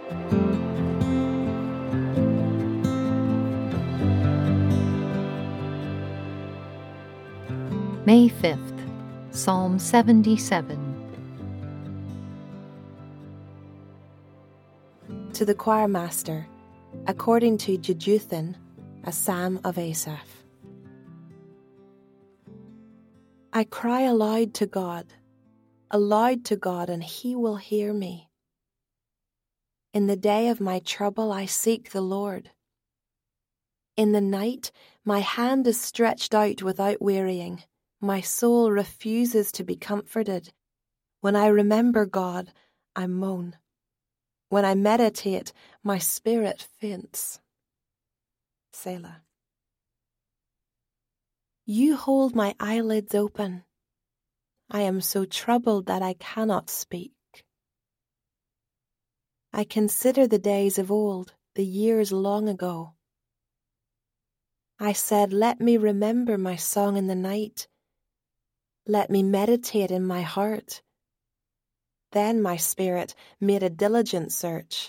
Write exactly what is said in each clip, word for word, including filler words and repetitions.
May fifth, Psalm seventy-seven. To the choir master, according to Jeduthun, a psalm of Asaph. I cry aloud to God, aloud to God, and he will hear me. In the day of my trouble I seek the Lord. In the night my hand is stretched out without wearying. My soul refuses to be comforted. When I remember God, I moan. When I meditate, my spirit faints. Selah. You hold my eyelids open. I am so troubled that I cannot speak. I consider the days of old, the years long ago. I said, let me remember my song in the night. Let me meditate in my heart. Then my spirit made a diligent search.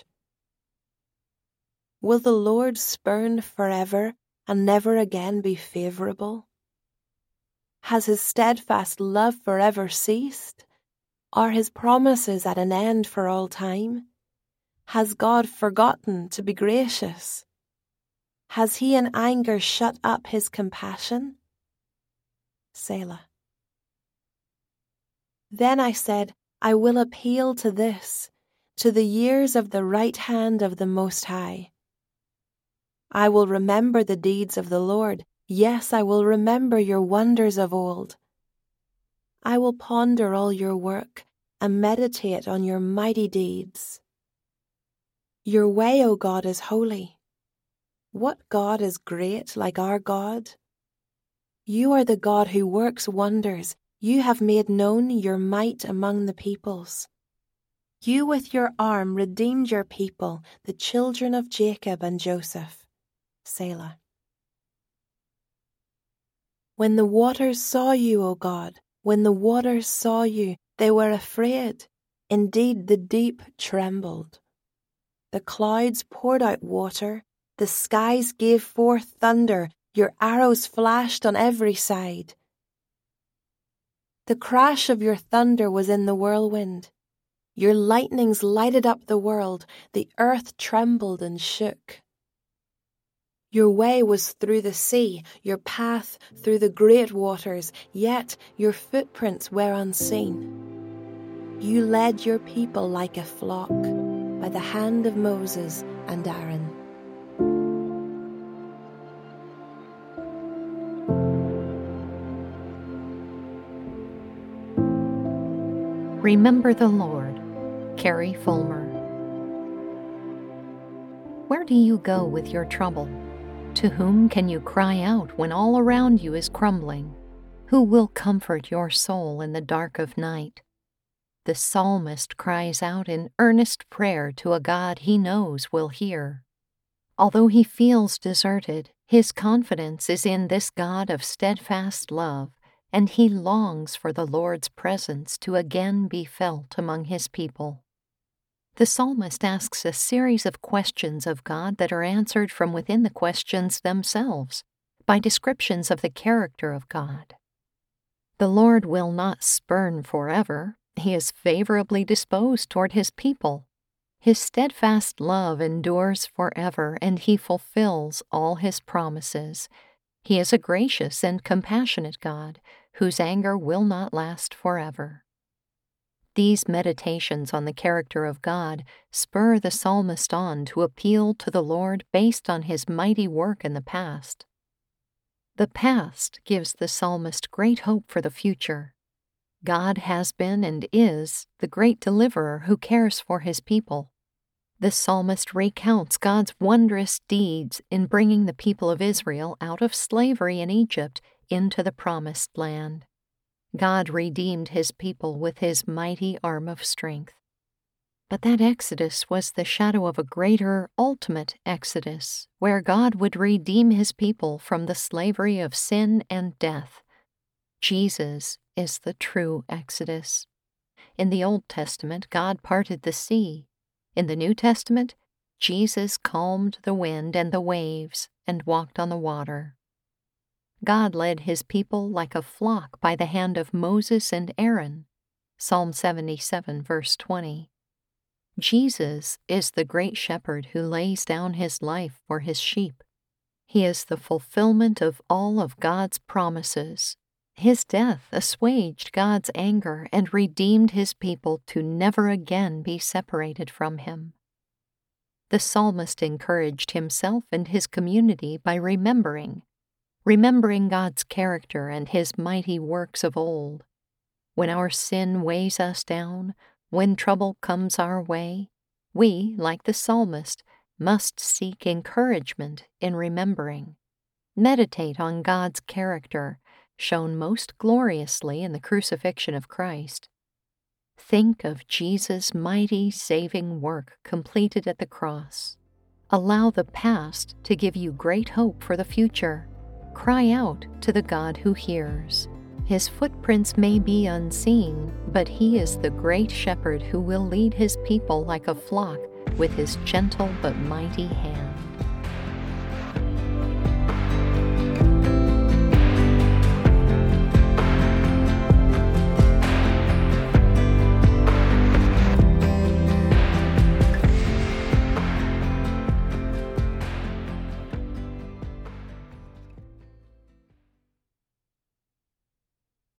Will the Lord spurn forever and never again be favorable? Has his steadfast love forever ceased? Are his promises at an end for all time? Has God forgotten to be gracious? Has he in anger shut up his compassion? Selah. Then I said, I will appeal to this, to the years of the right hand of the Most High. I will remember the deeds of the Lord. Yes, I will remember your wonders of old. I will ponder all your work and meditate on your mighty deeds. Your way, O God, is holy. What God is great like our God? You are the God who works wonders. You have made known your might among the peoples. You with your arm redeemed your people, the children of Jacob and Joseph. Selah. When the waters saw you, O God, when the waters saw you, they were afraid. Indeed, the deep trembled. The clouds poured out water, the skies gave forth thunder, your arrows flashed on every side. The crash of your thunder was in the whirlwind. Your lightnings lighted up the world, the earth trembled and shook. Your way was through the sea, your path through the great waters, yet your footprints were unseen. You led your people like a flock by the hand of Moses and Aaron. Remember the Lord. Carrie Fulmer. Where do you go with your trouble? To whom can you cry out when all around you is crumbling? Who will comfort your soul in the dark of night? The psalmist cries out in earnest prayer to a God he knows will hear. Although he feels deserted, his confidence is in this God of steadfast love, and he longs for the Lord's presence to again be felt among his people. The psalmist asks a series of questions of God that are answered from within the questions themselves, by descriptions of the character of God. The Lord will not spurn forever. He is favorably disposed toward his people. His steadfast love endures forever, and he fulfills all his promises. He is a gracious and compassionate God, whose anger will not last forever. These meditations on the character of God spur the psalmist on to appeal to the Lord based on his mighty work in the past. The past gives the psalmist great hope for the future. God has been and is the great deliverer who cares for his people. The psalmist recounts God's wondrous deeds in bringing the people of Israel out of slavery in Egypt into the promised land. God redeemed his people with his mighty arm of strength. But that exodus was the shadow of a greater, ultimate exodus, where God would redeem his people from the slavery of sin and death. Jesus is the true exodus. In the Old Testament, God parted the sea. In the New Testament, Jesus calmed the wind and the waves and walked on the water. God led his people like a flock by the hand of Moses and Aaron. Psalm seventy-seven, verse twenty. Jesus is the great shepherd who lays down his life for his sheep. He is the fulfillment of all of God's promises. His death assuaged God's anger and redeemed his people to never again be separated from him. The psalmist encouraged himself and his community by remembering, remembering God's character and his mighty works of old. When our sin weighs us down, when trouble comes our way, we, like the psalmist, must seek encouragement in remembering. Meditate on God's character, shown most gloriously in the crucifixion of Christ. Think of Jesus' mighty saving work completed at the cross. Allow the past to give you great hope for the future. Cry out to the God who hears. His footprints may be unseen, but he is the great shepherd who will lead his people like a flock with his gentle but mighty hand.